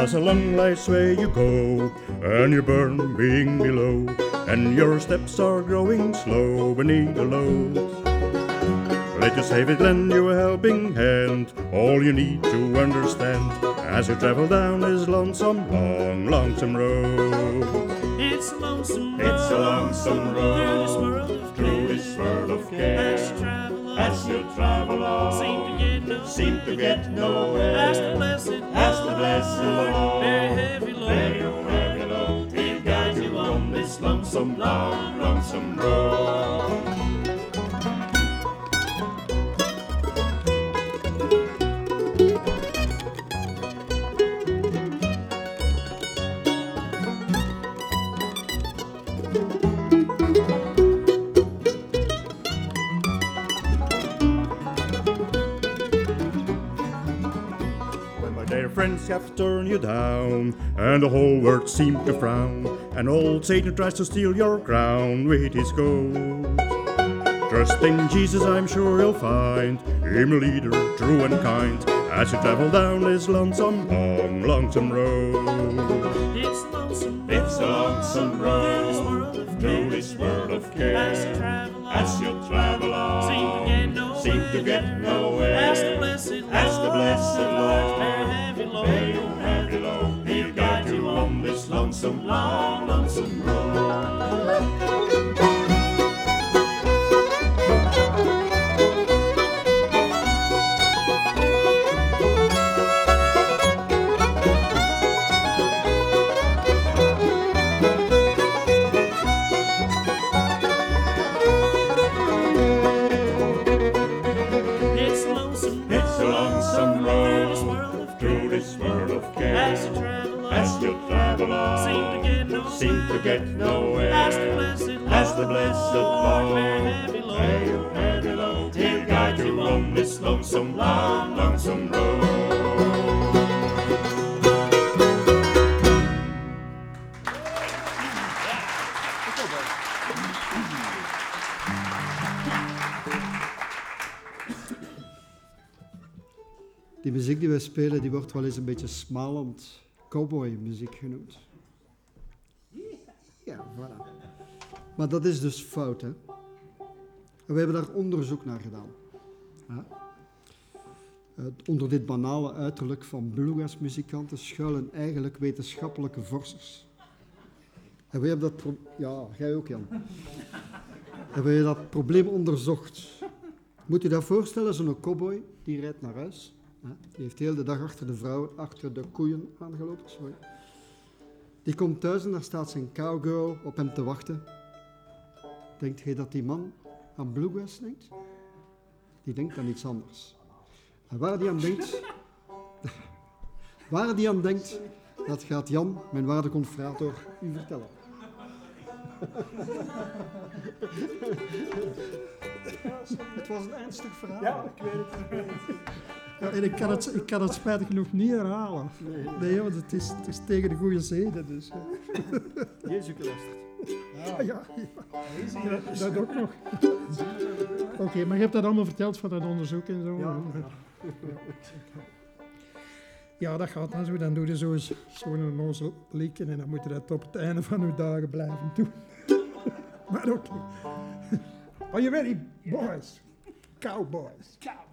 'cause along life's way you go, and you burn being below, and your steps are growing slow beneath the load. Let your Savior lend you a helping hand, all you need to understand, as you travel down this lonesome, long, lonesome road. It's a lonesome road, It's a lonesome road, through this world of care. As you travel on, seem to get nowhere. As the blessed Lord, very heavy load, He'll guide you on this lonesome, long, lonesome road. Friends have turned you down, and the whole world seems to frown, and old Satan tries to steal your crown with his gold. Trust in Jesus, I'm sure you'll find him a leader, true and kind, as you travel down this lonesome, long, lonesome road. It's lonesome, it's a lonesome road, through this world of care. As you travel on, seem to get nowhere. As the blessed Lord, very heavy load, He'll guide you on this lonesome, long, lonesome road. Seem to get nowhere. As the blessed Lord, very heavy load, He'll guide you on this lonesome, long, lonesome road. Die muziek die wij spelen, die wordt wel eens een beetje smalend cowboy-muziek genoemd. Ja, voilà. Maar dat is dus fout, hè. En we hebben daar onderzoek naar gedaan. Ja. Onder dit banale uiterlijk van bluegrass-muzikanten schuilen eigenlijk wetenschappelijke vorsers. En we hebben dat ja, jij ook, Jan. En we hebben dat probleem onderzocht. Moet je dat voorstellen, zo'n cowboy, die rijdt naar huis. Ja. Die heeft de hele dag achter de koeien aangelopen, sorry. Die komt thuis en daar staat zijn cowgirl op hem te wachten. Denkt jij dat die man aan bluegrass denkt? Die denkt aan iets anders. En waar die aan denkt, dat gaat Jan, mijn waarde confrator, u vertellen. Het was een ernstig verhaal. Ja, ik weet het. Ja, en ik kan het spijtig genoeg niet herhalen. Nee, want het is tegen de goede zeden. Dus. Jezus geluisterd. Ja, dat ook nog. Oké, maar je hebt dat allemaal verteld van dat onderzoek en zo. Ja, dat gaat dan zo. Dan doe je zo'n nozel likken en dan moet je dat op het einde van je dagen blijven doen. Maar oké. Are you ready, boys? Cowboys.